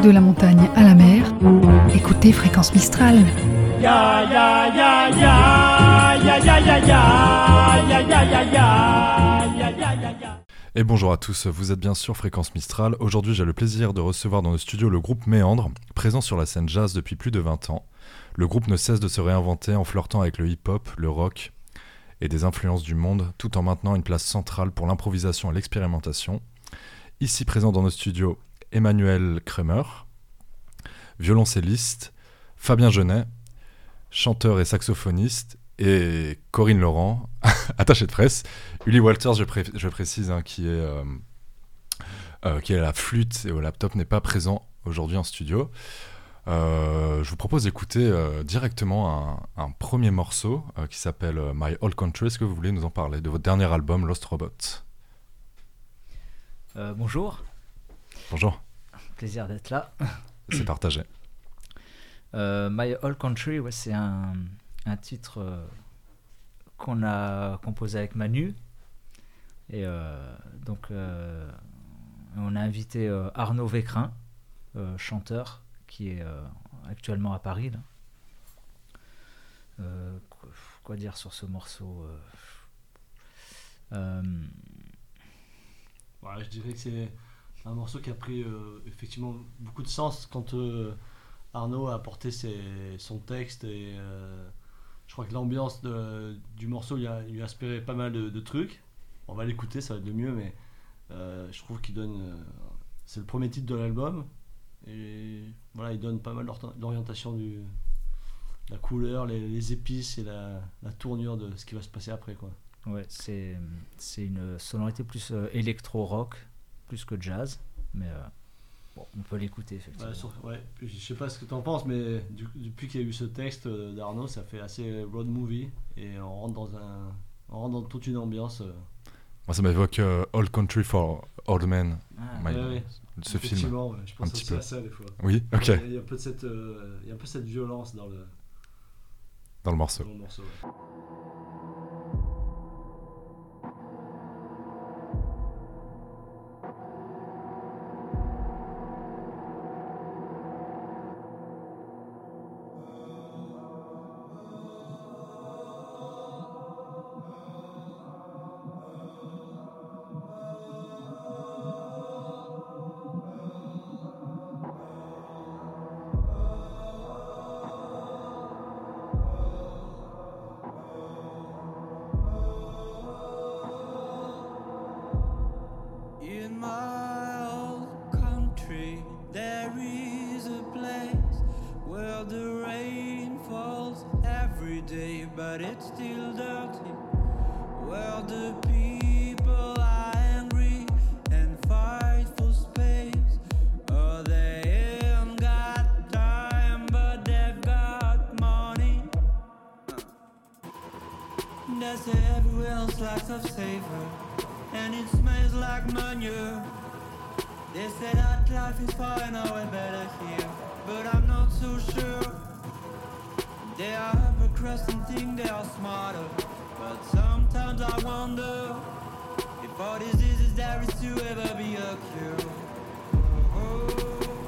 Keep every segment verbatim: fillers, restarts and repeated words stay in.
de la montagne à la mer, écoutez Fréquence Mistral. Ya ya ya ya ya ya ya ya ya ya ya ya ya ya ya. Et bonjour à tous, vous êtes bien sûr Fréquence Mistral. Aujourd'hui, j'ai le plaisir de recevoir dans le studio le groupe Méandre, présent sur la scène jazz depuis plus de vingt ans. Le groupe ne cesse de se réinventer en flirtant avec le hip-hop, le rock et des influences du monde, tout en maintenant une place centrale pour l'improvisation et l'expérimentation. Ici présent dans nos studios, Emmanuel Kremer, violoncelliste, Fabien Genet, chanteur et saxophoniste, et Corinne Laurent, attachée de presse. Uli Walters, je, pré- je précise, hein, qui, est, euh, euh, qui est à la flûte et au laptop, n'est pas présent aujourd'hui en studio. Euh, je vous propose d'écouter euh, directement un, un premier morceau euh, qui s'appelle euh, My Old Country. Est-ce que vous voulez nous en parler de votre dernier album, Lost Robot ? euh, Bonjour. Bonjour. Plaisir d'être là. C'est partagé. Euh, My Old Country, ouais, c'est un, un titre euh, qu'on a composé avec Manu. Et euh, donc, euh, on a invité euh, Arnaud Vécrin, euh, chanteur, qui est euh, actuellement à Paris. Là. Euh, quoi, quoi dire sur ce morceau euh, euh, ouais, je dirais que c'est un morceau qui a pris euh, effectivement beaucoup de sens quand euh, Arnaud a apporté ses, son texte et euh, je crois que l'ambiance de, du morceau lui a, lui a inspiré pas mal de, de trucs. On va l'écouter, ça va être le mieux, mais euh, je trouve qu'il donne... Euh, c'est le premier titre de l'album et voilà, il donne pas mal d'orientation du, de la couleur, les, les épices et la, la tournure de ce qui va se passer après, quoi. Ouais, c'est, c'est une sonorité plus euh, électro-rock, plus que jazz, mais euh, bon, on peut l'écouter effectivement. Ouais, sur, ouais, je sais pas ce que tu en penses, mais du, depuis qu'il y a eu ce texte d'Arnaud, ça fait assez road movie et on rentre dans, un, on rentre dans toute une ambiance. Euh... Moi, ça m'évoque uh, Old Country for Old Men, Ah, My, ouais, ouais. ce film. Effectivement, ouais, je pense un petit aussi peu. à ça des fois. Oui, ok. Il y a un peu de cette, euh, il y a un peu cette violence dans le, Dans le morceau. dans le morceau. Ouais. In my old country, there is a place where the rain falls every day, but it's still dirty. Where the people are angry and fight for space. Oh, they ain't got time, but they've got money. They say everywhere else lacks of savor, and it smells like manure. They say that life is far and away better here, but I'm not so sure. They are hypocrites and think they are smarter, but sometimes I wonder if for diseases there is to ever be a cure. Oh.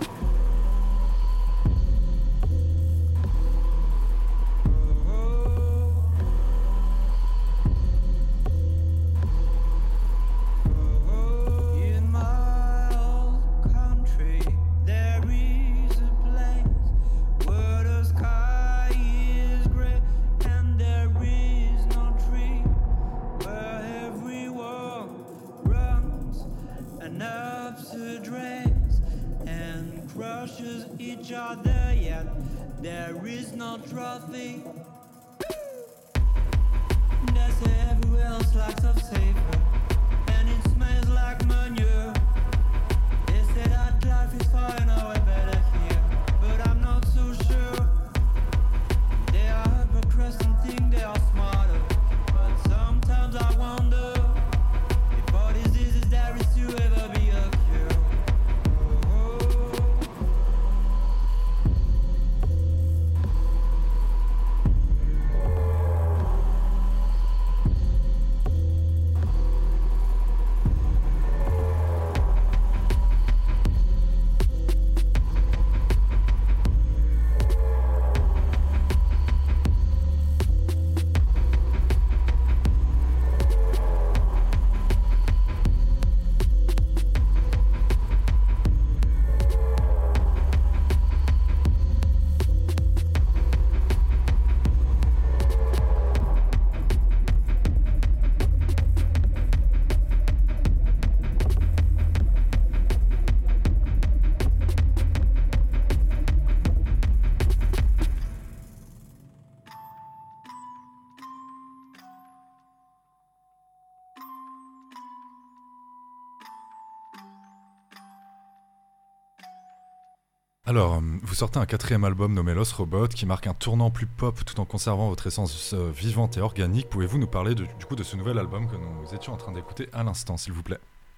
Each other, yet there is no trophy. There's everywhere else lacks of savor, and it smells like manure. They say that life is far and away better here, but I'm not so sure. They are hypocrites and think they are smarter, but sometimes I wonder if for diseases there is to ever be a cure. Alors, euh, vous sortez un quatrième album nommé Lost Robot qui marque un tournant plus pop tout en conservant votre essence euh, vivante et organique. Pouvez-vous nous parler de, du coup de ce nouvel album que nous étions en train d'écouter à l'instant, s'il vous plaît?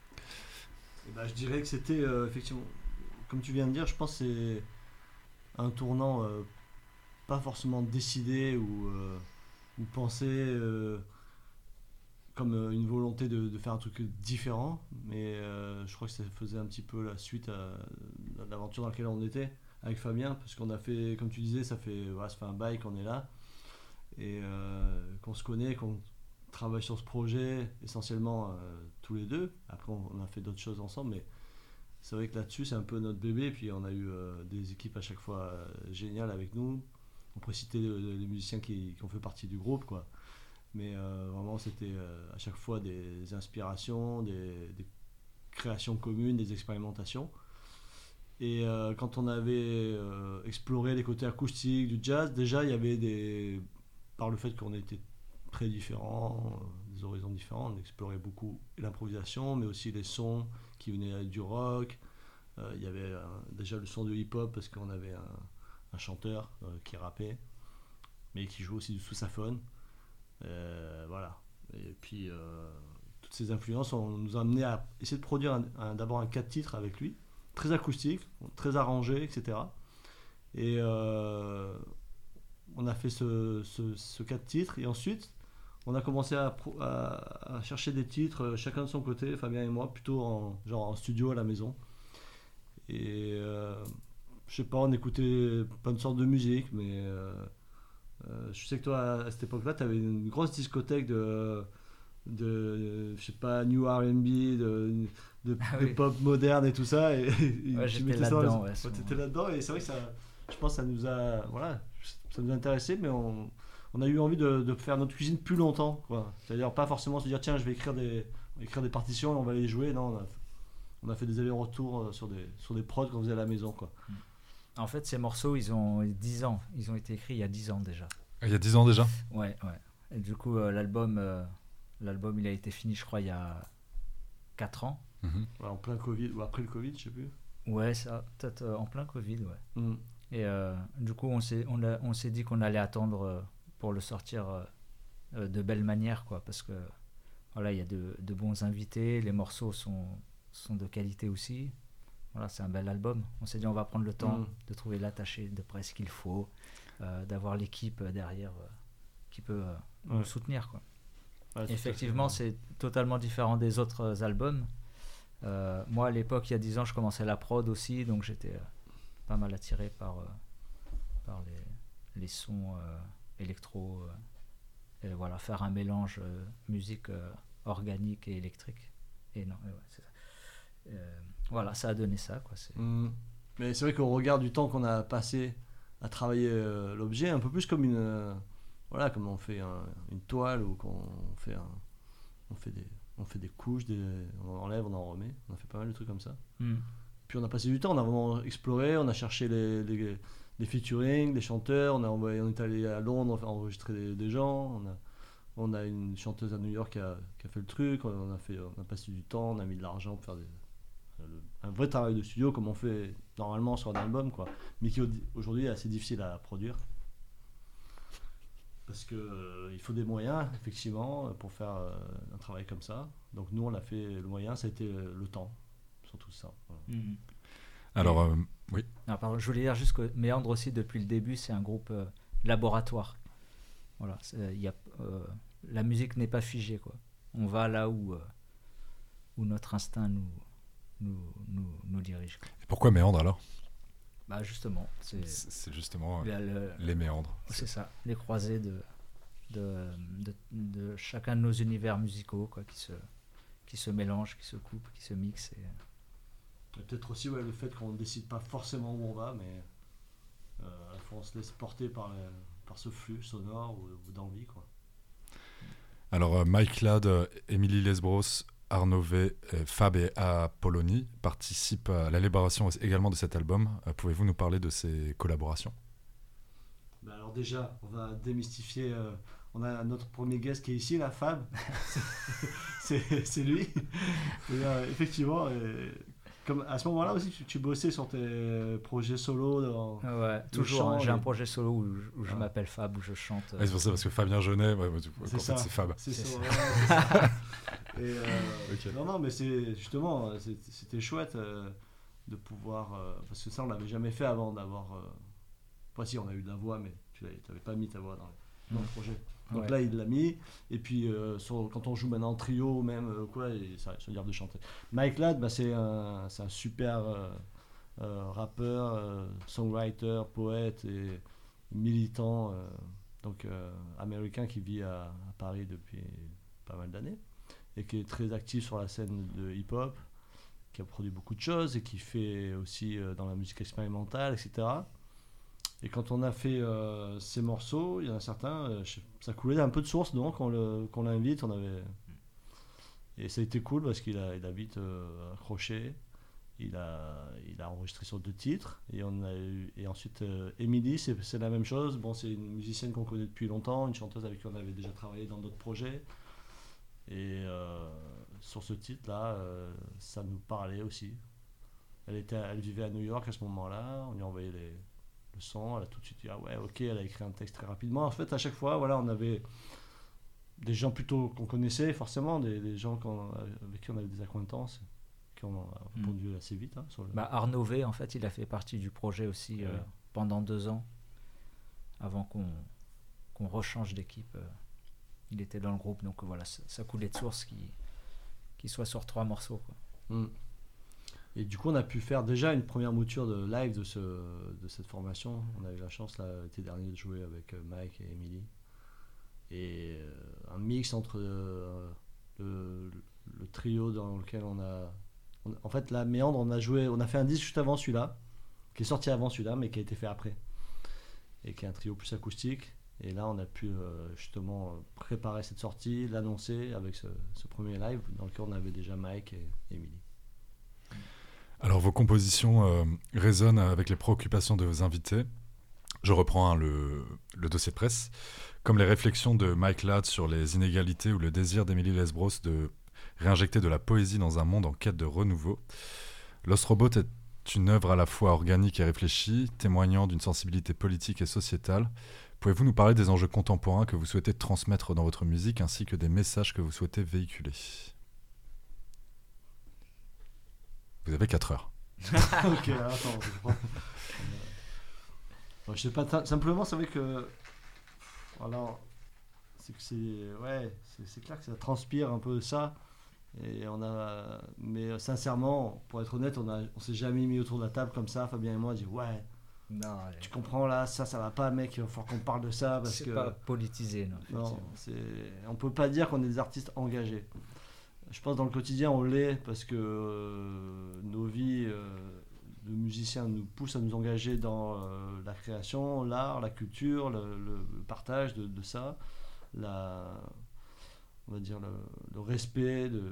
Et bah, je dirais que c'était euh, effectivement, comme tu viens de dire, je pense que c'est un tournant euh, pas forcément décidé ou, euh, ou pensé euh, comme euh, une volonté de, de faire un truc différent, mais euh, je crois que ça faisait un petit peu la suite à, à l'aventure dans laquelle on était avec Fabien, parce qu'on a fait, comme tu disais, ça fait, voilà, ça fait un bail qu'on est là et euh, qu'on se connaît, qu'on travaille sur ce projet essentiellement euh, tous les deux. Après on, on a fait d'autres choses ensemble, mais c'est vrai que là-dessus c'est un peu notre bébé. Puis on a eu euh, des équipes à chaque fois euh, géniales avec nous. On pourrait citer euh, les musiciens qui, qui ont fait partie du groupe, quoi. Mais euh, vraiment c'était euh, à chaque fois des inspirations, des, des créations communes, des expérimentations. Et euh, quand on avait euh, exploré les côtés acoustiques du jazz, déjà il y avait des, par le fait qu'on était très différents, euh, des horizons différents, on explorait beaucoup l'improvisation, mais aussi les sons qui venaient du rock. Euh, il y avait euh, déjà le son de hip-hop parce qu'on avait un, un chanteur euh, qui rappait, mais qui jouait aussi du sous-saphone. Euh, voilà. Et puis euh, toutes ces influences on nous a amené à essayer de produire un, un, d'abord un quatre titres avec lui, très acoustique, très arrangé, et cetera. Et euh, on a fait ce, ce, ce quatre titres et ensuite on a commencé à, à, à chercher des titres chacun de son côté, Fabien et moi, plutôt en, genre en studio à la maison. Et euh, je sais pas, on écoutait plein de sortes de musique, mais euh, euh, je sais que toi à cette époque-là tu avais une grosse discothèque de, de je sais pas, new R and B, de, de, ah de oui. pop moderne et tout ça. Et, et ouais, tu j'étais mettais là-dedans. ça, Ouais, ouais, t'étais là-dedans et c'est vrai que ça, je pense que ça nous a, voilà, ça nous a intéressé, mais on on a eu envie de, de faire notre cuisine plus longtemps, quoi. C'est-à-dire pas forcément se dire tiens je vais écrire des, écrire des partitions et on va les jouer. Non, on a, on a fait des allers-retours sur des, sur des prods qu'on faisait à la maison, quoi. En fait, ces morceaux, ils ont dix ans. Ils ont été écrits il y a dix ans déjà. Il y a dix ans déjà? Ouais, ouais. Et du coup, euh, l'album, euh, l'album, il a été fini, je crois, il y a quatre ans. Mm-hmm. Ouais, en plein Covid, ou après le Covid, je sais plus. Ouais, ça, peut-être euh, en plein Covid, ouais. Mm. Et euh, du coup, on s'est, on, a, on s'est dit qu'on allait attendre euh, pour le sortir euh, de belle manière, quoi, parce que voilà, il y a de, de bons invités, les morceaux sont, sont de qualité aussi. Voilà, c'est un bel album. On s'est dit on va prendre le temps Mm. de trouver l'attaché de presse qu'il faut, euh, d'avoir l'équipe derrière euh, qui peut euh, Ouais. nous soutenir, quoi. Ouais, tout à Effectivement, fait. c'est totalement différent des autres albums. Euh, moi, à l'époque, il y a dix ans, je commençais la prod aussi, donc j'étais euh, pas mal attiré par, euh, par les, les sons euh, électro. Euh, et voilà, faire un mélange euh, musique euh, organique et électrique. Et non, ouais, c'est ça. Euh, voilà, ça a donné ça, quoi. C'est... Mm. Mais c'est vrai qu'au regard du temps qu'on a passé à travailler euh, l'objet, un peu plus comme une, euh, voilà, comme on fait un, une toile ou qu'on fait un, on fait des, on fait des couches, des, on enlève, on en remet, on a fait pas mal de trucs comme ça. Mm. Puis on a passé du temps, on a vraiment exploré, on a cherché les, les, les featuring, les chanteurs, on, a envoyé, on est allé à Londres enregistrer des, des gens, on a, on a une chanteuse à New York qui a, qui a fait le truc, on a, fait, on a passé du temps, on a mis de l'argent pour faire des, un vrai travail de studio comme on fait normalement sur un album, quoi, mais qui aujourd'hui est assez difficile à produire parce que euh, il faut des moyens effectivement pour faire euh, un travail comme ça. Donc nous on a fait, le moyen ça a été euh, le temps, surtout ça, voilà. Mm. Alors, euh, oui. Ah, pardon, je voulais dire juste que Méandre aussi, depuis le début, c'est un groupe euh, laboratoire. Voilà, c'est, y a, euh, la musique n'est pas figée, quoi. On va là où, euh, où notre instinct nous, nous, nous, nous dirige, quoi. Et pourquoi méandre alors? Bah justement, c'est, C'est c'est justement euh, la- le- les méandres. c'est ça, les croisés de, de, de, de chacun de nos univers musicaux, quoi, qui se, qui se mélangent, qui se coupent, qui se mixent. Et, Et peut-être aussi ouais, le fait qu'on ne décide pas forcément où on va, mais euh, à la fois on se laisse porter par, le, par ce flux sonore ou, ou d'envie, quoi. Alors, euh, Mike Ladd, euh, Émilie Lesbros, Arnaud V, euh, Fab et Apollonie participent à l'élaboration également de cet album. Euh, pouvez-vous nous parler de ces collaborations? Bah alors déjà, on va démystifier. Euh, on a notre premier guest qui est ici, la Fab. c'est, c'est lui. Et, euh, effectivement, euh, Comme à ce moment-là aussi, tu, tu bossais sur tes projets solo dans... Ouais, Le toujours. chant hein, j'ai et- un projet solo où, je- où je Ah. m'appelle Fab, où je chante. euh, Ouais, c'est pour ça, parce que Fabien Genet, ouais, ouais, du coup, C'est en ça. fait, c'est Fab. C'est C'est ça. ça. ouais, c'est ça. Et, euh, Ok. Non, non, mais c'est justement, euh, c'est- c'était chouette euh, de pouvoir. euh, parce que ça, on l'avait jamais fait avant d'avoir. Euh... Enfin, si, on a eu de la voix, mais tu n'avais pas mis ta voix dans, le- dans le Mm. projet. Donc Ouais. là, il l'a mis. Et puis, euh, sur- quand on joue maintenant en trio, même, euh, quoi, et ça, ça veut dire de chanter. Mike Ladd, bah, c'est un, c'est un super euh, euh, rappeur, euh, songwriter, poète et militant, euh, donc euh, américain qui vit à, à Paris depuis pas mal d'années et qui est très actif sur la scène de hip-hop, qui a produit beaucoup de choses et qui fait aussi euh, dans la musique expérimentale, et cetera. Et quand on a fait euh, ces morceaux, il y en a certains, euh, je- ça coulait un peu de source, donc on le- qu'on l'invite, on avait... Et ça a été cool parce qu'il a, il a vite euh, accroché. Il a, il a enregistré sur deux titres. Et, on a eu, et ensuite, euh, Emily, c'est, c'est la même chose. Bon, c'est une musicienne qu'on connaît depuis longtemps, une chanteuse avec qui on avait déjà travaillé dans d'autres projets. Et euh, sur ce titre-là, euh, ça nous parlait aussi. Elle, était, elle vivait à New York à ce moment-là. On lui a envoyé les, le son. Elle a tout de suite dit ah ouais, ok. Elle a écrit un texte très rapidement. En fait, à chaque fois, voilà, on avait des gens plutôt qu'on connaissait, forcément, des, des gens qu'on- avec qui on avait des acquaintances, qui ont répondu assez vite. Hein, sur le... Bah, Arnaud V, en fait, il a fait partie du projet aussi euh, Ouais. pendant deux ans, avant qu'on qu'on rechange d'équipe. euh, il était dans le groupe, donc voilà, ça, ça coulait de source qu'il qu'il soit sur trois morceaux. Quoi. Mm. Et du coup, on a pu faire déjà une première mouture de live de, ce, de cette formation. On a eu la chance là, l'été dernier de jouer avec euh, Mike et Emily. Et euh, un mix entre euh, le, le trio dans lequel on a... on- en fait, la Méandre, on a joué, on a fait un disque juste avant celui-là, qui est sorti avant celui-là, mais qui a été fait après. Et qui est un trio plus acoustique. Et là, on a pu euh, justement préparer cette sortie, l'annoncer avec ce, ce premier live dans lequel on avait déjà Mike et Emily. Alors, vos compositions euh, résonnent avec les préoccupations de vos invités. Je reprends hein, le, le dossier de presse. Comme les réflexions de Mike Ladd sur les inégalités ou le désir d'Emily Lesbros de réinjecter de la poésie dans un monde en quête de renouveau, Lost Robot est une œuvre à la fois organique et réfléchie, témoignant d'une sensibilité politique et sociétale. Pouvez-vous nous parler des enjeux contemporains que vous souhaitez transmettre dans votre musique ainsi que des messages que vous souhaitez véhiculer ? Vous avez quatre heures. Ok, alors, attends, je prends. Bon, je sais pas, ta- simplement, c'est vrai que. Voilà, c'est que c'est. Ouais, c'est, c'est clair que ça transpire un peu ça. Et on a. Mais euh, sincèrement, pour être honnête, on, a, on s'est jamais mis autour de la table comme ça, Fabien et moi, on dit ouais, Non, tu comprends là, ça, ça va pas, mec, il va falloir qu'on parle de ça parce c'est que. pas politisé, non, Non, effectivement. c'est... on peut pas dire qu'on est des artistes engagés. Je pense dans le quotidien on l'est parce que euh, nos vies euh, de musiciens nous poussent à nous engager dans euh, la création, l'art, la culture, le, le partage de, de ça, la, on va dire le, le respect de,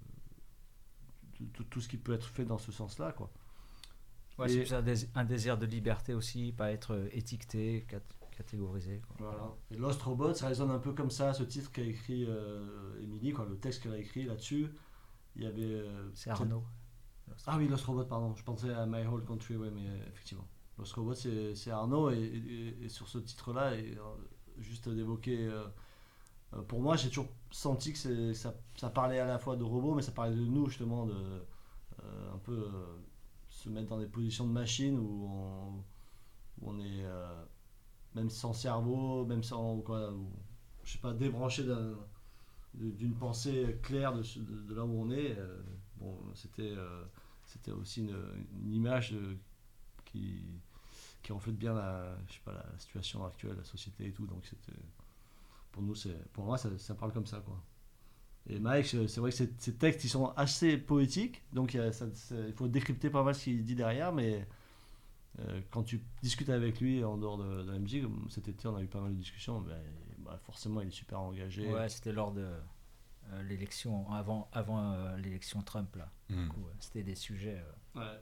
de, de tout ce qui peut être fait dans ce sens-là, quoi. Ouais, Et- c'est plus un, dés- un désir de liberté aussi, pas être euh, étiqueté, cat- catégorisé. Quoi. Voilà. Et Lost Robot, ça résonne un peu comme ça, ce titre qu'a écrit euh, Emily, quoi, le texte qu'elle a écrit là-dessus. Il y avait. euh, C'est Arnaud. Ah oui, Lost Robot, pardon. Je pensais à My Whole Country, ouais, mais euh, effectivement. Lost Robot, c'est, c'est Arnaud, et, et- et sur ce titre-là, et, euh, juste d'évoquer. euh, euh, pour moi, j'ai toujours senti que c'est, ça, ça parlait à la fois de robots, mais ça parlait de nous, justement, de euh, un peu euh, se mettre dans des positions de machine où on, où on est. euh, même sans cerveau, même sans. Quoi, où, je sais pas, débranché d'un, de- d'une pensée claire de, ce- de, de là où on est. euh, bon, c'était. euh, C'était aussi une, une image euh, qui, qui reflète bien la, je sais pas, la situation actuelle, la société et tout. Donc c'était, pour nous, c'est, pour moi, ça, ça parle comme ça, quoi. Et Mike, c'est c'est vrai que ces, ces textes, ils sont assez poétiques, donc il, y a- ça- ça- il faut décrypter pas mal ce qu'il dit derrière, mais euh, quand tu discutes avec lui en dehors de, de la musique, cet été, on a eu pas mal de discussions, ben, bah, forcément, il est super engagé. Ouais, c'était lors de euh, l'élection, avant, avant euh, l'élection Trump, là. Mm. Du coup, ouais, c'était des sujets. euh, Ouais.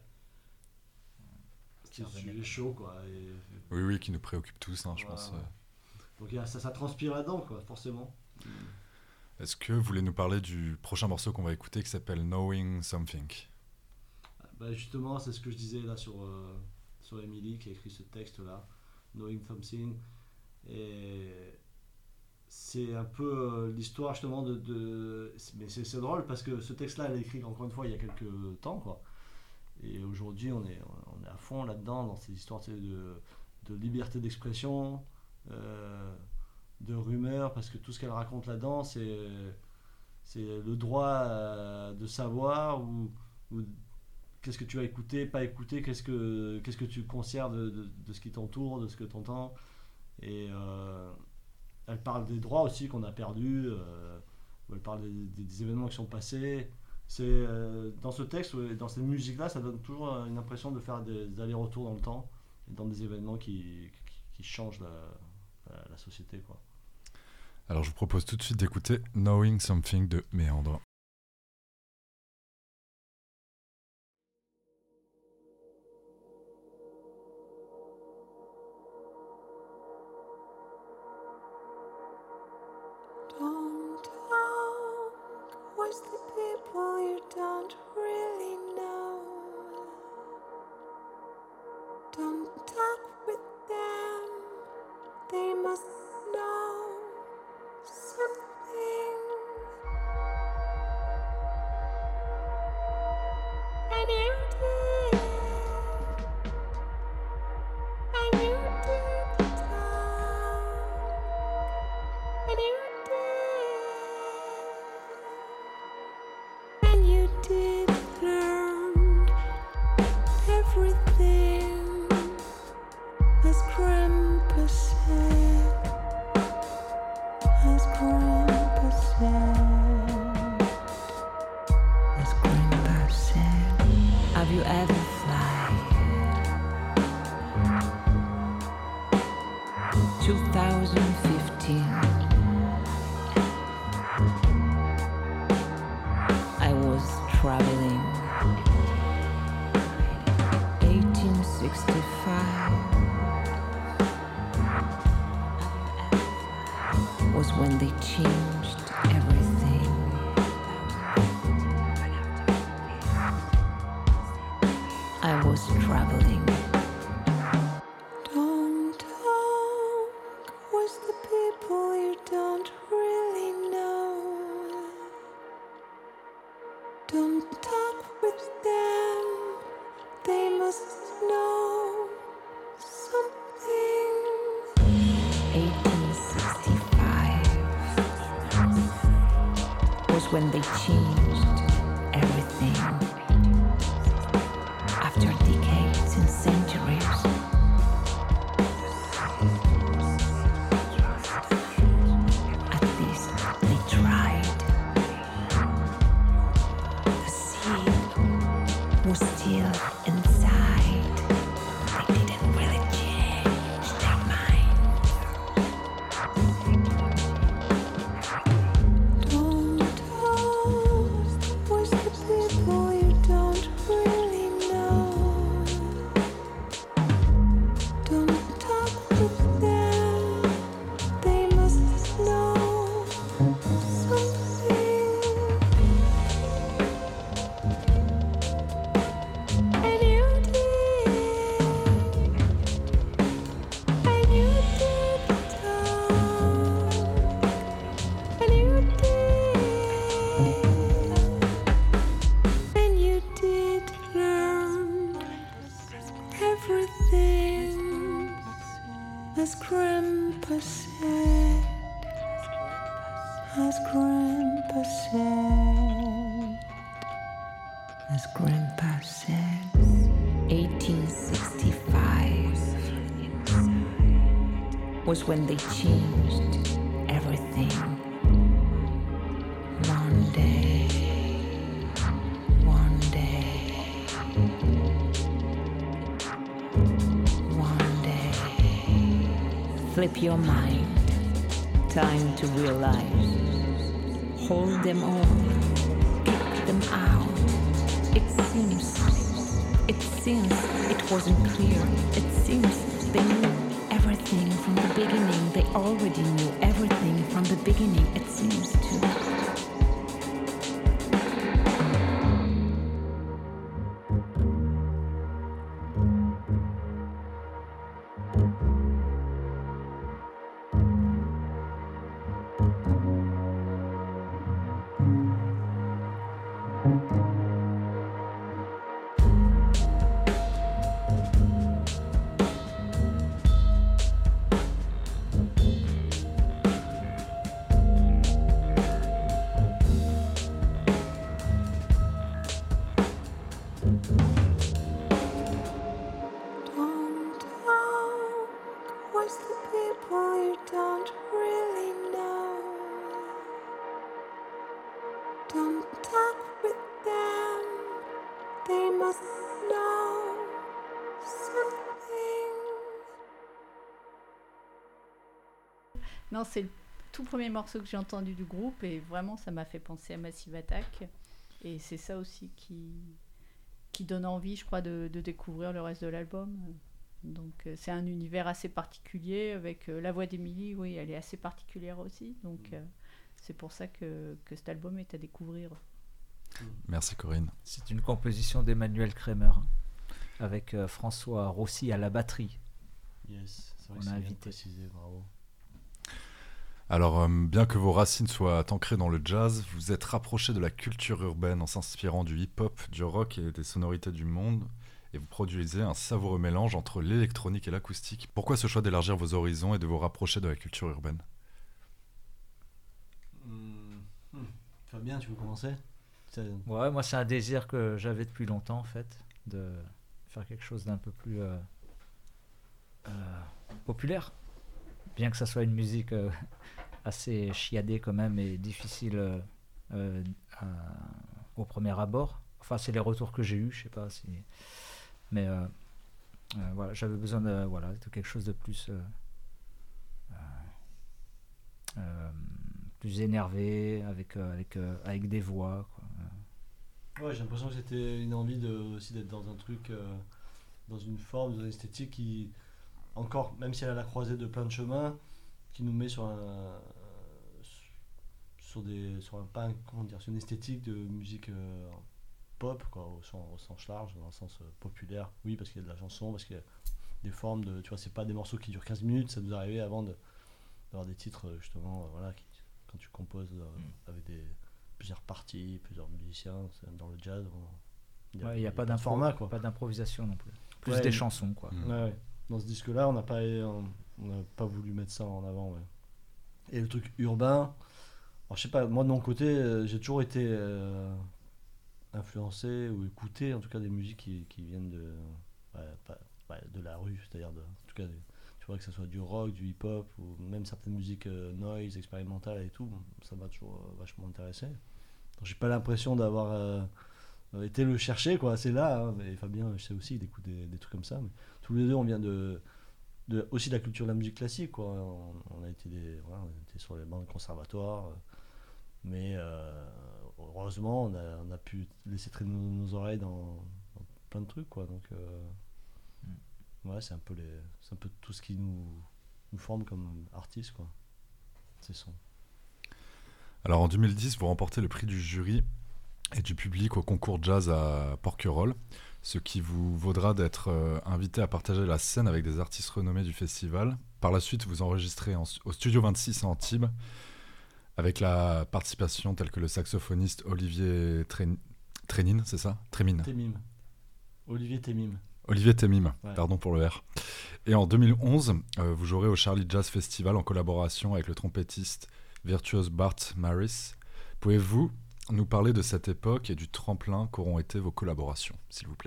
qui C'est un revenaient, sujet quoi. chaud, quoi. Et, Oui, oui, qui nous préoccupe tous, hein, je Voilà. pense. euh. donc il y a- ça, ça transpire là-dedans, quoi, forcément. Est-ce que vous voulez nous parler du prochain morceau qu'on va écouter qui s'appelle Knowing Something ? Bah justement, c'est ce que je disais là sur, euh, sur Emily qui a écrit ce texte-là, Knowing Something. Et c'est un peu euh, l'histoire justement de... de... Mais c'est, c'est drôle parce que ce texte-là, elle a écrit encore une fois il y a quelques temps, quoi. Et aujourd'hui, on est, on est à fond là-dedans, dans ces histoires tu sais, de, de liberté d'expression, euh, de rumeurs, parce que tout ce qu'elle raconte là-dedans, c'est, c'est le droit euh, de savoir ou, ou qu'est-ce que tu as écouté, pas écouté, qu'est-ce que, qu'est-ce que tu considères de, de, de ce qui t'entoure, de ce que tu entends. Et euh, elle parle des droits aussi qu'on a perdus, euh, elle parle des, des, des événements qui sont passés. C'est, euh, dans ce texte, dans cette musique-là, ça donne toujours une impression de faire des, des allers-retours dans le temps, et dans des événements qui, qui, qui changent la, la, la société, quoi. Alors je vous propose tout de suite d'écouter Knowing Something de Méandre. Don't talk with the people you don't really know. Don't talk with them, they must know something. And you did, and you did talk, and you And you did learn everything, as Grandpa said, as Grandpa said, as Grandpa said. Have you ever fly? twenty fifteen. I was traveling. eighteen sixty-five was when they changed everything. I was traveling. Don't talk with the people you don't really know. Don't talk with them, they must know something. eighteen sixty-five was when they changed everything. After decades and centuries, at least they tried. The seed was still inside. They didn't really change their mind. Don't talk with the people you don't really know. Don't talk with them, they must know something. And you did, and you did talk, and you did, and you did learn everything, as Grandpa said, as Grandpa said, as Grandpa said. eighteen sixty-five was when they changed everything. One day, one day, one day. Flip your mind, time to realize. Hold them all, kick them out. It seems, it seems it wasn't clear. It seems they knew everything from the beginning. They already knew everything from the beginning. It seems to. Non, c'est le tout premier morceau que j'ai entendu du groupe et vraiment ça m'a fait penser à Massive Attack. Et c'est ça aussi qui, qui donne envie, je crois, de, de découvrir le reste de l'album. Donc euh, c'est un univers assez particulier avec euh, la voix d'Emily, oui, elle est assez particulière aussi. Donc euh, c'est pour ça que, que cet album est à découvrir. Merci Corinne. C'est une composition d'Emmanuel Kremer avec euh, François Rossi à la batterie. Yes, c'est vrai On que a c'est bien invité. précisé, bravo. Alors, euh, bien que vos racines soient ancrées dans le jazz, vous êtes rapproché de la culture urbaine en s'inspirant du hip-hop, du rock et des sonorités du monde, et vous produisez un savoureux mélange entre l'électronique et l'acoustique. Pourquoi ce choix d'élargir vos horizons et de vous rapprocher de la culture urbaine ? Hum, hum. Fabien, tu veux commencer ? C'est- Ouais, moi c'est un désir que j'avais depuis longtemps en fait, de faire quelque chose d'un peu plus euh, euh, populaire. Bien que ça soit une musique euh, assez chiadée quand même et difficile euh, euh, à- au premier abord. Enfin, c'est les retours que j'ai eus, je sais pas si... Mais euh, euh, voilà, j'avais besoin de, voilà, de quelque chose de plus... euh, euh, euh, plus énervé, avec, euh, avec, euh, avec des voix, quoi. Ouais, j'ai l'impression que c'était une envie de, aussi d'être dans un truc, euh, dans une forme, dans une esthétique qui, encore, même si elle a la croisée de plein de chemins, qui nous met sur un, sur des, sur un pas, un- comment dire, sur une esthétique de musique euh, pop, quoi, au sens, au sens large, dans le sens euh, populaire. Oui, parce qu'il y a de la chanson, parce qu'il y a des formes de, tu vois, c'est pas des morceaux qui durent quinze minutes, ça nous arrivait avant de, d'avoir des titres euh, justement, euh, voilà, qui, quand tu composes euh, avec des plusieurs parties, plusieurs musiciens, c'est- dans le jazz, on- Ouais, il n'y a, pas de d'impro- format, quoi. pas d'improvisation non plus. Plus Ouais, des mais- chansons, quoi. Mm. Ouais, ouais. Dans ce disque-là, on n'a pas, on, on n'a pas voulu mettre ça en avant. Ouais. Et le truc urbain, alors je sais pas, moi de mon côté, euh, j'ai toujours été euh, influencé ou écouté, en tout cas des musiques qui, qui viennent de, ouais, pas- ouais, de la rue, c'est-à-dire de, en tout cas, des- tu vois que ce soit du rock, du hip-hop ou même certaines musiques euh, noise, expérimentales et tout, bon, ça m'a toujours euh, vachement intéressé. Donc, j'ai pas l'impression d'avoir euh, euh, été le chercher, quoi. C'est là, hein, mais Fabien, je sais aussi, il écoute des, des trucs comme ça. Mais tous les deux, on vient de, de aussi de la culture de la musique classique, quoi. On, on a été des, voilà, on était sur les bancs de conservatoire, euh, mais euh, heureusement, on a, on a pu laisser traîner nos, nos oreilles dans, dans plein de trucs, quoi. Donc, euh, ouais, c'est un peu les, c'est un peu tout ce qui nous, nous forme comme artistes, quoi. C'est son. Alors en deux mille dix, vous remportez le prix du jury et du public au concours jazz à Porquerolles, ce qui vous vaudra d'être euh, invité à partager la scène avec des artistes renommés du festival. Par la suite, vous enregistrez en- au Studio vingt-six à Antibes, avec la participation telle que le saxophoniste Olivier Trén- Trénine, c'est ça Trémine. Témim. Olivier Témim. Olivier Témim, Ouais. pardon pour le R. Et en deux mille onze, euh, vous jouerez au Charlie Jazz Festival en collaboration avec le trompettiste virtuose Bart Maris. Pouvez-vous nous parler de cette époque et du tremplin qu'auront été vos collaborations, s'il vous plaît ?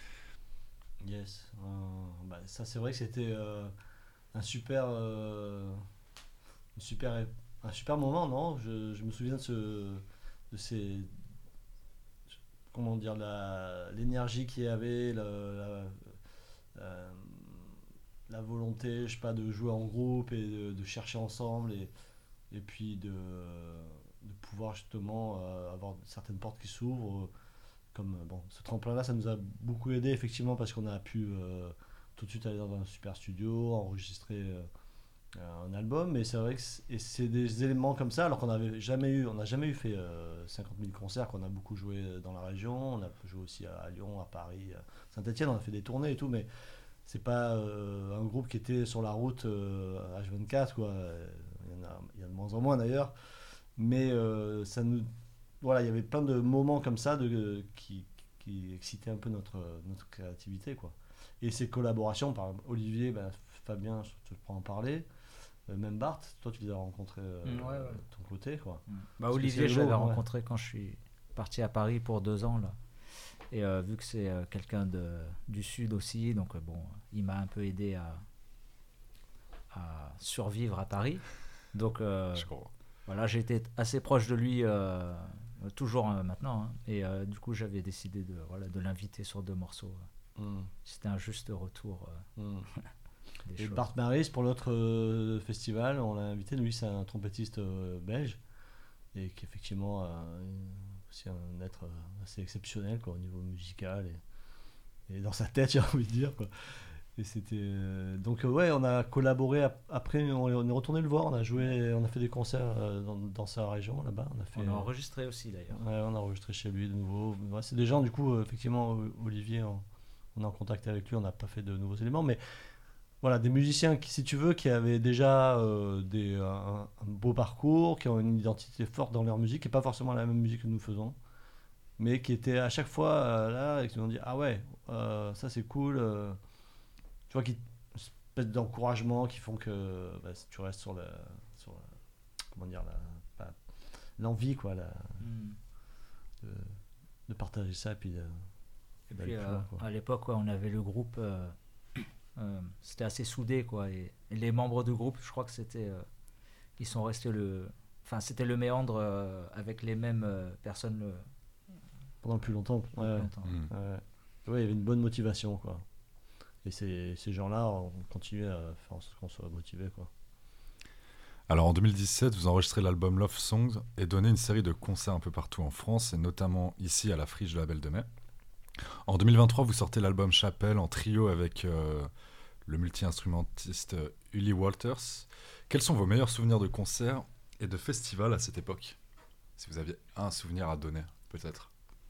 Yes. Euh, bah, ça, c'est vrai que c'était euh, un super, euh, une super, un super moment, non je, je me souviens de ce, de ces, comment dire, la, l'énergie qu'il y avait, la, la, euh, la volonté, je sais pas, de jouer en groupe et de, de chercher ensemble et, et puis de, de pouvoir justement euh, avoir certaines portes qui s'ouvrent. Comme euh, bon, ce tremplin-là, ça nous a beaucoup aidé effectivement parce qu'on a pu euh, tout de suite aller dans un super studio, enregistrer euh, un album. Mais c'est vrai que c'est, et c'est des éléments comme ça, alors qu'on n'avait jamais eu, on n'a jamais eu fait euh, cinquante mille concerts, qu'on a beaucoup joué dans la région, on a joué aussi à, à Lyon, à Paris, à Saint-Etienne, on a fait des tournées et tout, mais c'est pas euh, un groupe qui était sur la route euh, H vingt-quatre, quoi. Il y en a, il y a de moins en moins d'ailleurs, mais euh, ça nous, voilà, il y avait plein de moments comme ça de, qui, qui excitaient un peu notre, notre créativité, quoi. Et ces collaborations, par exemple, Olivier, ben, Fabien, je te prends en parler, euh, même Bart, toi tu les as rencontrés euh, Mm, ouais, ouais. de ton côté, quoi. Bah, Parce que Olivier, c'est je l'avais rigolo, ouais. rencontré quand je suis parti à Paris pour deux ans là. Et euh, vu que c'est euh, quelqu'un de, du Sud aussi, donc euh, bon, il m'a un peu aidé à, à survivre à Paris. Donc euh, Je comprends. voilà, j'ai été assez proche de lui euh, toujours euh, maintenant. Hein. Et euh, du coup, j'avais décidé de, voilà, de l'inviter sur deux morceaux. Mm. C'était un juste retour. euh. Mm. des Et choses. Bart Maris, pour l'autre euh, festival, on l'a invité. Lui, c'est un trompettiste euh, belge et qui effectivement a aussi un être euh, assez exceptionnel quoi, au niveau musical et, et dans sa tête, j'ai envie de dire. Quoi. Et c'était euh, donc euh, ouais, on a collaboré ap- après, on, on est retourné le voir, on a joué, on a fait des concerts euh, dans, dans sa région là-bas. On a fait. On a enregistré aussi d'ailleurs. Ouais, on a enregistré chez lui de nouveau. Ouais, c'est des gens, du coup, euh, effectivement, O- Olivier, on, on est en contact avec lui, on n'a pas fait de nouveaux éléments, mais voilà, des musiciens qui, si tu veux, qui avaient déjà euh, des, un, un beau parcours, qui ont une identité forte dans leur musique, et pas forcément la même musique que nous faisons, mais qui étaient à chaque fois euh, là et qui nous ont dit ah ouais, euh, ça c'est cool. euh, tu vois, qui une espèce d'encouragement qui font que bah, si tu restes sur la, sur la- comment dire, la, pas- l'envie quoi, la, Mm. de, de partager ça et puis, de- Et d'aller puis, plus euh, loin, quoi. à l'époque, ouais, on avait le groupe, euh, euh, c'était assez soudé, quoi. Et, et les membres du groupe, je crois que c'était, euh, ils sont restés le, enfin, c'était le méandre euh, avec les mêmes euh, personnes le, Pendant plus longtemps. Ouais, ouais. longtemps. Mm. Ouais. Ouais, il y avait une bonne motivation quoi. Et ces, ces gens-là ont continué à faire en sorte qu'on soit motivé quoi. Alors en deux mille dix-sept, vous enregistrez l'album Love Songs et donnez une série de concerts un peu partout en France et notamment ici à la Friche de la Belle de Mai. En deux mille vingt-trois, vous sortez l'album Chapelle en trio avec euh, le multi-instrumentiste euh, Uli Walters. Quels sont vos meilleurs souvenirs de concerts et de festivals à cette époque? Si vous aviez un souvenir à donner, peut-être.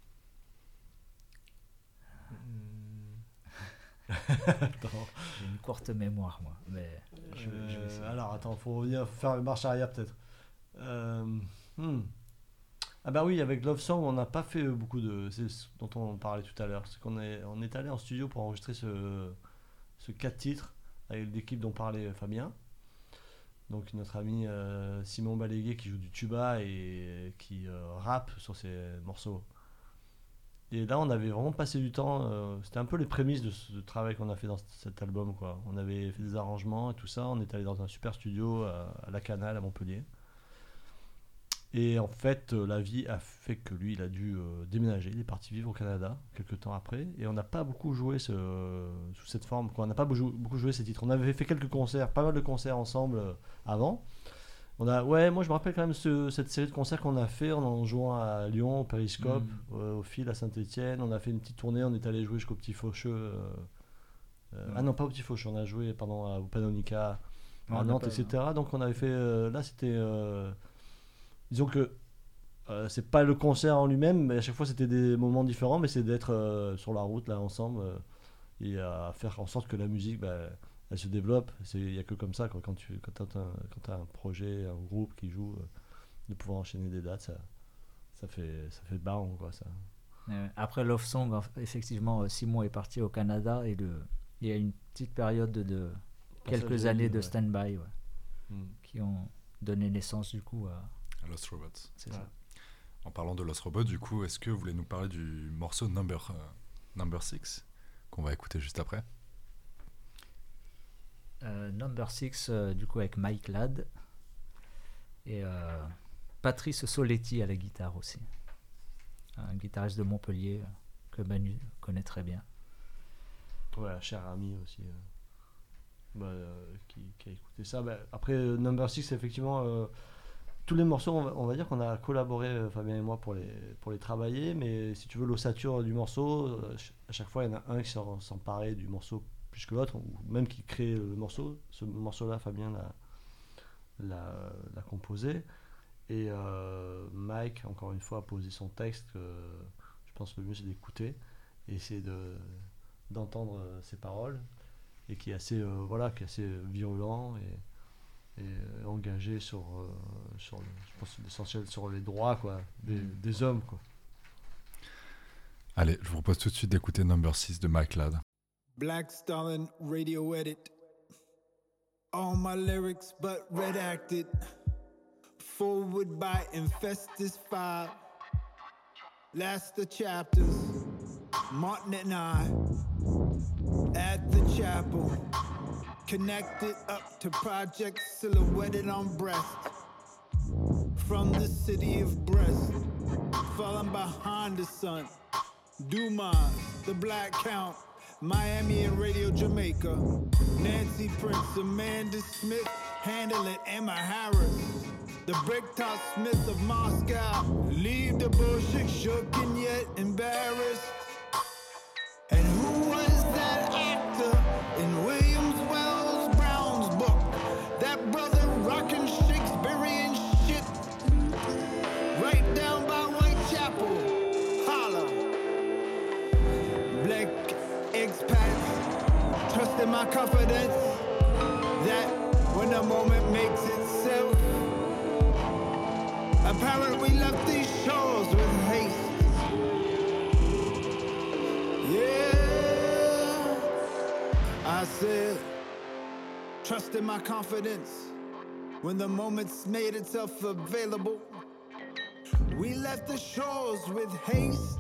Attends. J'ai une courte mémoire, moi, mais je, je vais Euh, essayer. alors attends, faut revenir faire une marche arrière peut-être. Euh, hmm. Ah bah oui, avec Love Song, on n'a pas fait beaucoup de. C'est ce dont on parlait tout à l'heure. C'est qu'on est, on est allé en studio pour enregistrer ce, ce quatre titres avec l'équipe dont parlait Fabien. Donc notre ami euh, Simon Balégué qui joue du tuba et qui euh, rappe sur ses morceaux. Et là, on avait vraiment passé du temps. euh, c'était un peu les prémices de ce travail qu'on a fait dans cet album, quoi. On avait fait des arrangements et tout ça. On est allé dans un super studio à, à La Canale, à Montpellier. Et en fait, euh, la vie a fait que lui, il a dû euh, déménager. Il est parti vivre au Canada quelques temps après. Et on n'a pas beaucoup joué ce, sous cette forme, quoi. On n'a pas beaucoup, beaucoup joué ces titres. On avait fait quelques concerts, pas mal de concerts ensemble euh, avant. On a, ouais, moi je me rappelle quand même ce- cette série de concerts qu'on a fait en, en jouant à Lyon, au Périscope, Mm. euh, au Fil à Saint-Etienne. On a fait une petite tournée, on est allé jouer jusqu'au Petit Faucheux. euh, euh, Mm. Ah non, pas au Petit Faucheux, on a joué pardon, à- au Panonica, Non, à on n'a Nantes, pas- et cetera. Donc on avait fait. euh, là c'était. euh, disons que. euh, c'est pas le concert en lui-même, mais à chaque fois c'était des moments différents, mais c'est d'être euh, sur la route là ensemble euh, et à faire en sorte que la musique. Bah, elle se développe. Il n'y a que comme ça, quoi. Quand tu quand as, un, quand t'as un projet, un groupe qui joue, euh, de pouvoir enchaîner des dates, ça, ça fait ça fait baron, quoi, ça. Euh, Après Love Song, en- effectivement, euh, Simon est parti au Canada et le, il y a une petite période de, de quelques Passage années de ouais. stand-by, ouais, Mm. qui ont donné naissance du coup à. Lost Robots. C'est Ouais. ça. En parlant de Lost Robots, du coup, est-ce que vous voulez nous parler du morceau Number, euh, Number six qu'on va écouter juste après? Euh, Number six, euh, du coup, avec Mike Ladd et euh, Patrice Soletti à la guitare aussi. Un guitariste de Montpellier euh, que Manu connaît très bien. Ouais, un cher ami aussi, euh, bah, euh, qui, qui a écouté ça. Bah, après, euh, Number Six, effectivement, euh, tous les morceaux, on va, on va dire qu'on a collaboré, euh, Fabien et moi, pour les, pour les travailler, mais si tu veux l'ossature du morceau, euh, ch- à chaque fois, il y en a un qui s'en- s'emparait du morceau plus que l'autre, ou même qui crée le morceau. Ce morceau-là, Fabien l'a, l'a, l'a composé. Et euh, Mike, encore une fois, a posé son texte. Euh, je pense que le mieux, c'est d'écouter et essayer de, d'entendre euh, ses paroles, et qui est assez, euh, voilà, qui est assez virulent et, et euh, engagé sur, euh, sur le- je pense l'essentiel sur les droits, quoi, des, des hommes, quoi. Allez, je vous propose tout de suite d'écouter Number six de Mike Ladd. Black Stalin radio edit. All my lyrics but redacted. Forward by Infestus five. Last the chapters. Martin and I at the chapel. Connected up to project silhouetted on breast. From the city of Brest. Falling behind the sun. Dumas, the Black Count. Miami and Radio Jamaica. Nancy Prince, Amanda Smith, Handle It, Emma Harris. The Bricktop Smith of Moscow. Leave the bullshit shook and yet embarrassed. And who was that actor in Williams Wells Brown's book? That brother rockin' Shakespearean shit. Right down by Whitechapel. Holla. Black expats, trust in my confidence that when the moment makes itself apparent, we left these shores with haste. Yeah, I said, trust in my confidence when the moment's made itself available. We left the shores with haste.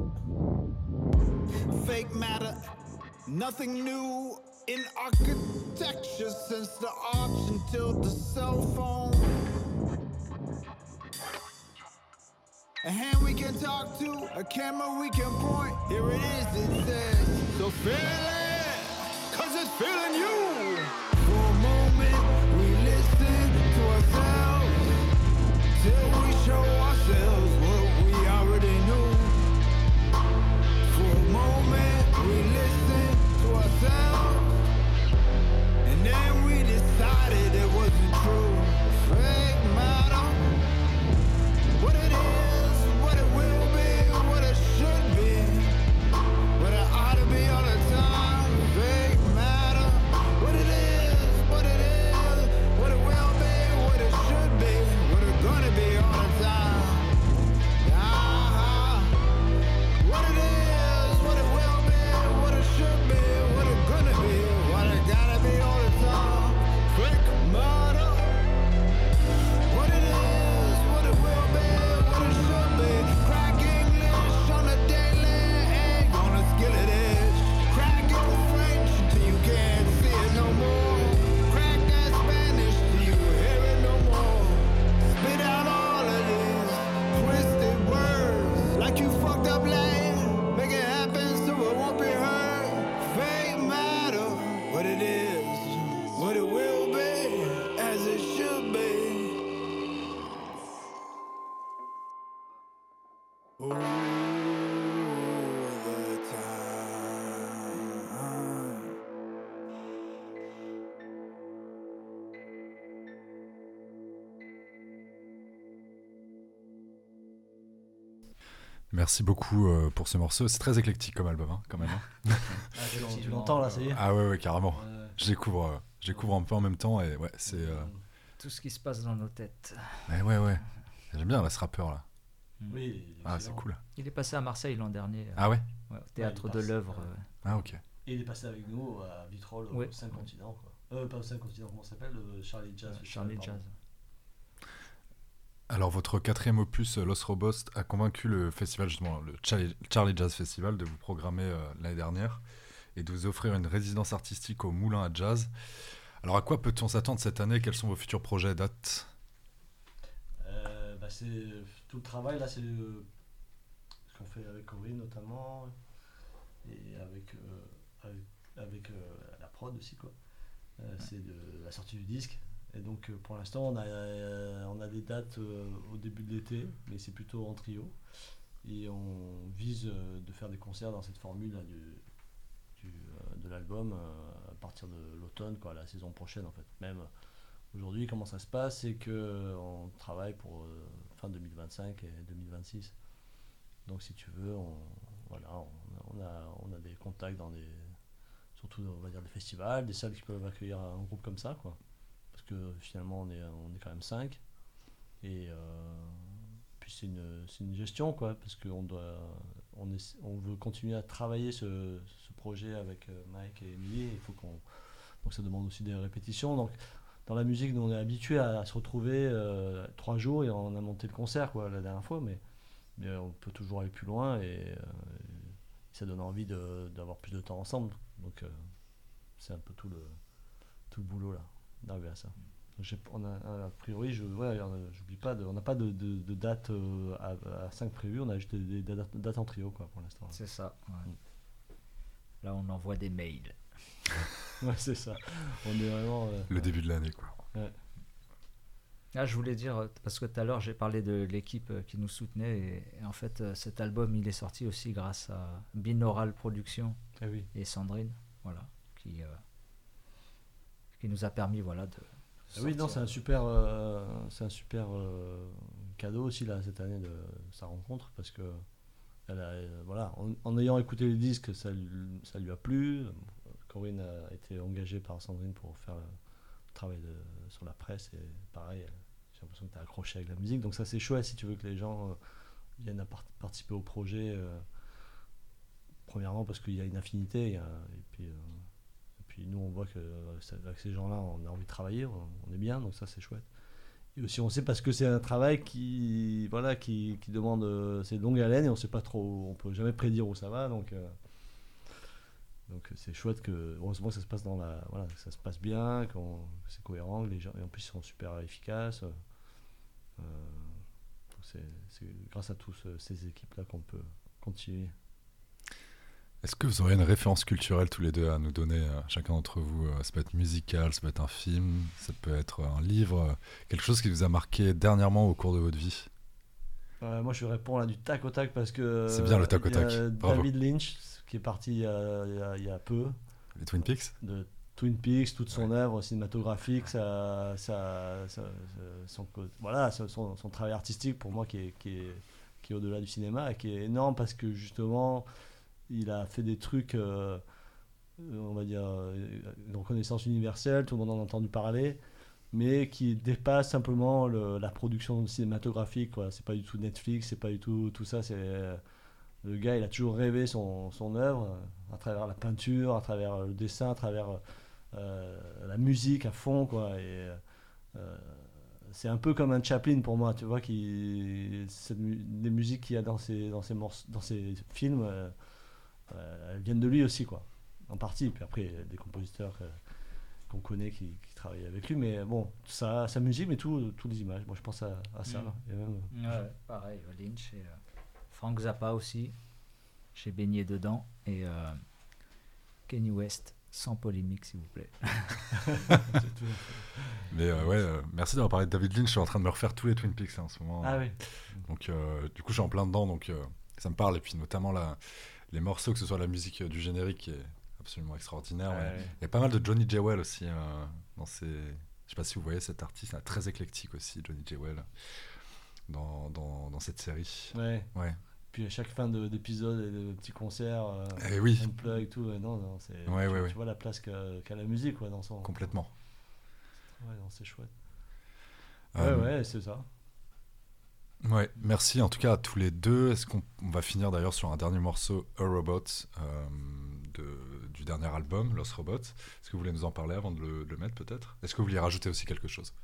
Fake matter, nothing new in architecture since the arch until the cell phone. A hand we can talk to, a camera we can point. Here it is, it says, so feel it, cause it's feeling you. For a moment, we listen to ourselves, till we show ourselves what we already knew. For a moment, we listen to ourselves, and then we decided it wasn't true. Fake matter, what it is, what it will be, what it should be, what it ought to be all the time. Fake matter, what it is, what it is, what it will be, what it should be, what it gonna be all the time. Ah, what it is, what it will be, what it should be, what it gonna be, what it gotta be all the time. Fake matter, what it is, what it will be, what it should be. Crack English on a daily, egg on a skillet edge. Crack your French till you can't see it no more. Crack that Spanish till you hear it no more. Spit out all of these twisted words like you fucked up lame. Make it happen so it won't be heard. Fake matter, what it is, what it will be, as it should be. All the time. Merci beaucoup euh, pour ce morceau. C'est très éclectique comme album, hein, quand même. hein. Ah, tu l'en- tu l'entends là, ça y est. Ah ouais, ouais, carrément. Ouais. Je découvre, euh, je découvre un peu en même temps et ouais, c'est. euh, Tout ce qui se passe dans nos têtes. Ouais, ouais, ouais. J'aime bien là, ce rappeur là. Oui, il est Ah, c'est excellent. cool. Il est passé à Marseille l'an dernier, euh, Ah ouais. ouais, au théâtre il de passe, l'œuvre. euh, euh. Ah ok. Et il est passé avec nous à Vitrolles, Ouais. aux cinq continents. Quoi. Euh, pas aux cinq continents, comment ça s'appelle le Charlie Jazz. Euh, Festival, Charlie pardon. Jazz. Alors votre quatrième opus, euh, Los Robos, a convaincu le festival justement, le Charlie, Charlie Jazz Festival, de vous programmer euh, l'année dernière et de vous offrir une résidence artistique au Moulin à Jazz. Alors à quoi peut-on s'attendre cette année? Quels sont vos futurs projets à date? Euh, bah, c'est tout le travail là, c'est euh, ce qu'on fait avec Corinne notamment et avec euh, avec, avec, euh, la prod aussi quoi. Euh, c'est de la sortie du disque et donc euh, pour l'instant on a euh, on a des dates euh, au début de l'été, mais c'est plutôt en trio et on vise euh, de faire des concerts dans cette formule là, du, du, euh, de l'album euh, à partir de l'automne quoi, la saison prochaine en fait. Même aujourd'hui, comment ça se passe, c'est que on travaille pour euh, fin deux mille vingt-cinq et deux mille vingt-six. Donc si tu veux, on, voilà, on, on a, on a des contacts dans des, surtout on va dire des festivals, des salles qui peuvent accueillir un groupe comme ça, quoi. Parce que finalement on est, on est quand même cinq. Et euh, puis c'est une, c'est une gestion, quoi, parce qu'on doit, on, est, on veut continuer à travailler ce, ce projet avec euh, Mike et Emily. Il faut qu'on, donc ça demande aussi des répétitions. Donc dans la musique, nous, on est habitué à, à se retrouver euh, trois jours et on a monté le concert quoi, la dernière fois, mais, mais on peut toujours aller plus loin et, euh, et ça donne envie de, d'avoir plus de temps ensemble. Donc euh, c'est un peu tout le, tout le boulot là, d'arriver à ça. Donc, j'ai, on a, a priori, je, ouais, on a, j'oublie pas, de, on n'a pas de, de, de date euh, à, à cinq prévues, on a juste des, des dates, dates en trio quoi, pour l'instant. C'est ça. Ouais. Là, on envoie des mails. Ouais, c'est ça. On est vraiment. Euh, Le début de l'année, quoi. Ouais. Ah, je voulais dire, parce que tout à l'heure, j'ai parlé de l'équipe qui nous soutenait. Et, et en fait, cet album, il est sorti aussi grâce à Binaural Productions Ah oui. et Sandrine, voilà, qui, euh, qui nous a permis, voilà, de. Ah oui, non, c'est un super, euh, c'est un super euh, cadeau aussi là cette année de sa rencontre parce que elle a, euh, voilà, en, en ayant écouté les disques, ça, lui- ça lui a plu. Corinne a été engagée par Sandrine pour faire le travail de, sur la presse et pareil, j'ai l'impression que tu as accroché avec la musique. Donc ça c'est chouette si tu veux que les gens euh, viennent à par- participer au projet. Euh, premièrement parce qu'il y a une affinité il y a- et puis. Euh, Et puis nous, on voit qu'avec ces gens-là, on a envie de travailler, on, on est bien, donc ça, c'est chouette. Et aussi, on sait parce que c'est un travail qui, voilà, qui, qui demande, euh, c'est de longue haleine et on sait pas trop, on peut jamais prédire où ça va, donc, euh, donc c'est chouette que, heureusement, que ça se passe dans la, voilà, que ça se passe bien, qu'on, que c'est cohérent, que les gens, et en plus, ils sont super efficaces. Euh, donc c'est, c'est grâce à tous euh, ces équipes-là qu'on peut continuer. Est-ce que vous aurez une référence culturelle tous les deux à nous donner, euh, chacun d'entre vous? euh, Ça peut être musical, ça peut être un film, ça peut être un livre, euh, quelque chose qui vous a marqué dernièrement au cours de votre vie. Euh, moi, je réponds là du tac au tac parce que. C'est bien le tac au il y a tac. Bravo. David Lynch, qui est parti il y a, il y a- il y a peu, Les Twin Peaks? de Twin Peaks, toute son œuvre cinématographique, sa, sa- sa- sa- son, co- voilà, son, son- son travail artistique pour moi qui est, qui, est, qui est au-delà du cinéma et qui est énorme parce que justement, il a fait des trucs, euh, on va dire, euh, une reconnaissance universelle, tout le monde en a entendu parler, mais qui dépasse simplement le- la production cinématographique, quoi. C'est pas du tout Netflix, c'est pas du tout tout ça. C'est euh, le gars, il a toujours rêvé son, son œuvre euh, à travers la peinture, à travers le dessin, à travers euh, la musique à fond, quoi. Et euh, c'est un peu comme un Chaplin pour moi, tu vois, qui cette mu- les musiques qu'il y a dans ses dans ses morceaux, dans ses films. Euh, Euh, elles viennent de lui aussi, quoi, en partie. Puis après, il y a des compositeurs euh, qu'on connaît qui, qui travaillent avec lui, mais bon, ça, sa musique, mais tout, toutes les images. Moi, je pense à, à ça. Mm. Et même, Ouais, pareil, Lynch et euh, Frank Zappa aussi. J'ai baigné dedans. Et euh, Kanye West, sans polémique, s'il vous plaît. c'est tout. Mais euh, ouais, euh, merci d'avoir parlé de David Lynch. Je suis en train de me refaire tous les Twin Peaks là, en ce moment. Ah oui. Donc euh, du coup, je suis en plein dedans, donc euh, ça me parle. Et puis notamment la, les morceaux, que ce soit la musique euh, du générique qui est absolument extraordinaire. Ouais, Ouais. ouais. Il y a pas mal de Johnny Jewel aussi euh, dans ses... Je sais pas si vous voyez cet artiste, là, très éclectique aussi, Johnny Jewel, dans, dans, dans cette série. Ouais. Ouais. Puis à chaque fin de, d'épisode et de petits concerts, euh, Eh oui. unplug et tout, euh, non, non, c'est, Ouais, tu, ouais, tu ouais. vois la place qu'a, qu'a la musique, quoi, dans son. Complètement. Ouais, non, c'est chouette. Euh, Ouais, ouais, c'est ça. Ouais, merci en tout cas à tous les deux. Est-ce qu'on on va finir d'ailleurs sur un dernier morceau, A Robot, euh, de, du dernier album, Lost Robot. Est-ce que vous voulez nous en parler avant de le, de le mettre peut-être? Est-ce que vous vouliez rajouter aussi quelque chose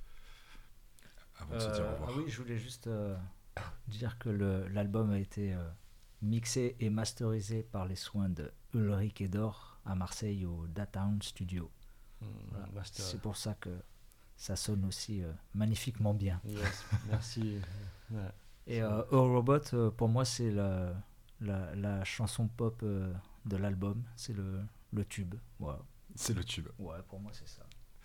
avant de se dire au Euh, revoir? ah oui, je voulais juste euh, dire que le, l'album a été euh, mixé et masterisé par les soins de Ulrich Edor à Marseille au Datown Studio. Mmh, Voilà. master. C'est pour ça que ça sonne aussi euh, magnifiquement bien. Yes, merci. Ouais. Et euh, A Robot, euh, pour moi, c'est la, la, la chanson pop euh, de l'album. C'est le, le tube. Voilà. C'est le tube. Ouais, pour moi, c'est ça.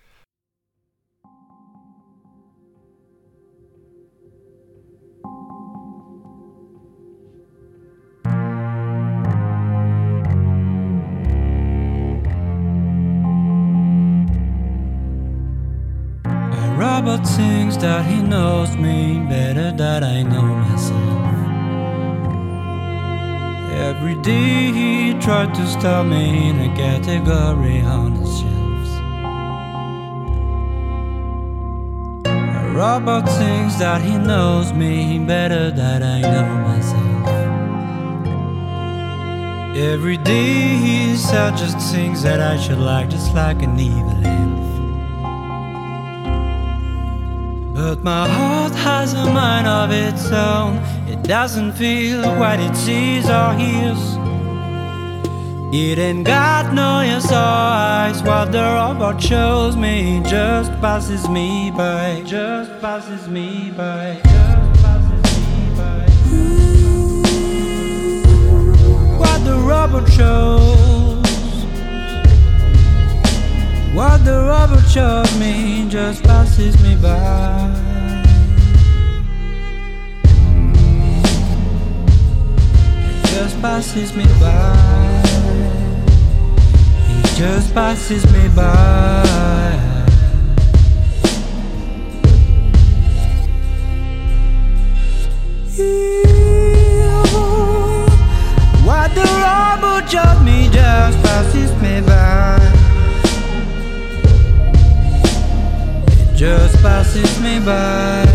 A robot thinks that he knows me better than I know myself. Every day he tried to stop me in a category on the shelves. A robot thinks that he knows me better than I know myself. Every day he suggests things that I should like, just like an evil elf. But my heart has a mind of its own. It doesn't feel what it sees or hears. It ain't got no ears or eyes. What the robot shows me just passes me by. Just passes me by. Just passes me by. What the robot shows What the rubber showed me just passes me by. It just passes me by. It just passes me by. What the rubber showed me just passes me by. Just passes me by.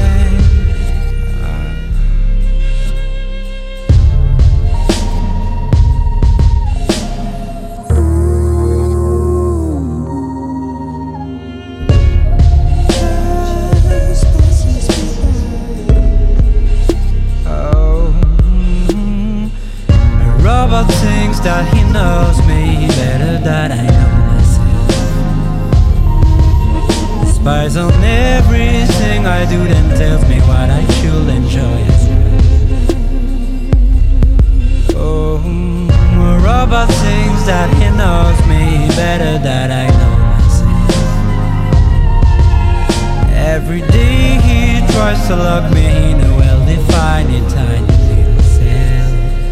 Oh, mm, a robot thinks that he knows me better than I know. Spies on everything I do, then tells me what I should enjoy as well. Oh, a robot thinks that he knows me better than I know myself. Every day he tries to lock me in a well-defined tiny little cell.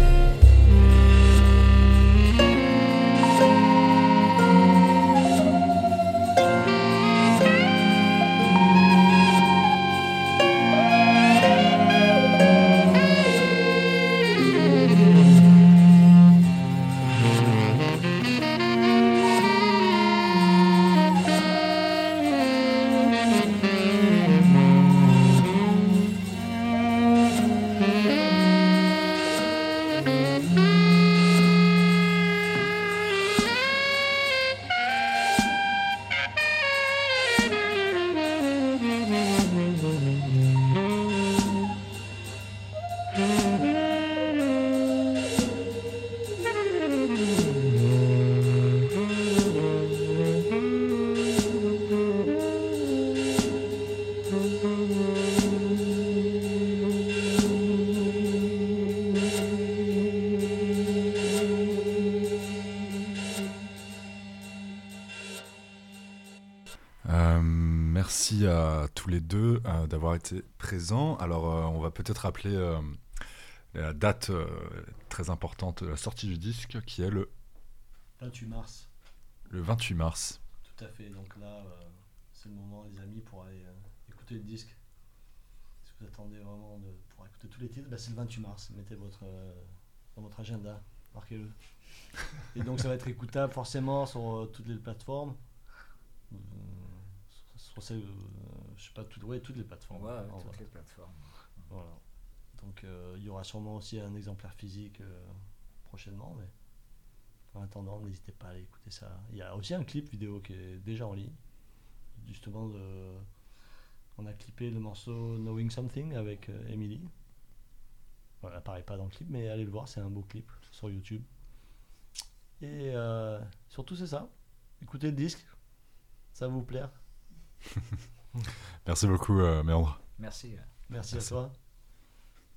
Merci à tous les deux euh, d'avoir été présents. Alors, euh, on va peut-être rappeler euh, la date euh, très importante de la sortie du disque, qui est le vingt-huit mars. Le vingt-huit mars. Tout à fait. Donc là, euh, c'est le moment, les amis, pour aller euh, écouter le disque. Si vous attendez vraiment de, pour écouter tous les titres, bah, c'est le vingt-huit mars. Mettez votre euh, dans votre agenda, marquez-le. Et donc, ça va être écoutable forcément sur euh, toutes les plateformes. Euh, sur ces, euh, je sais pas, tout, ouais, toutes les plateformes. Ouais, toutes voilà. les plateformes. Voilà. Donc euh, il y aura sûrement aussi un exemplaire physique euh, prochainement, mais en attendant, n'hésitez pas à aller écouter ça. Il y a aussi un clip vidéo qui est déjà en ligne. Justement, de, on a clippé le morceau Knowing Something avec euh, Emily. Voilà, elle apparaît pas dans le clip, mais allez le voir, c'est un beau clip sur YouTube. Et euh, surtout, c'est ça. Écoutez le disque, ça va vous plaire. Merci beaucoup, euh, Méandre. Merci. Merci, Merci à toi.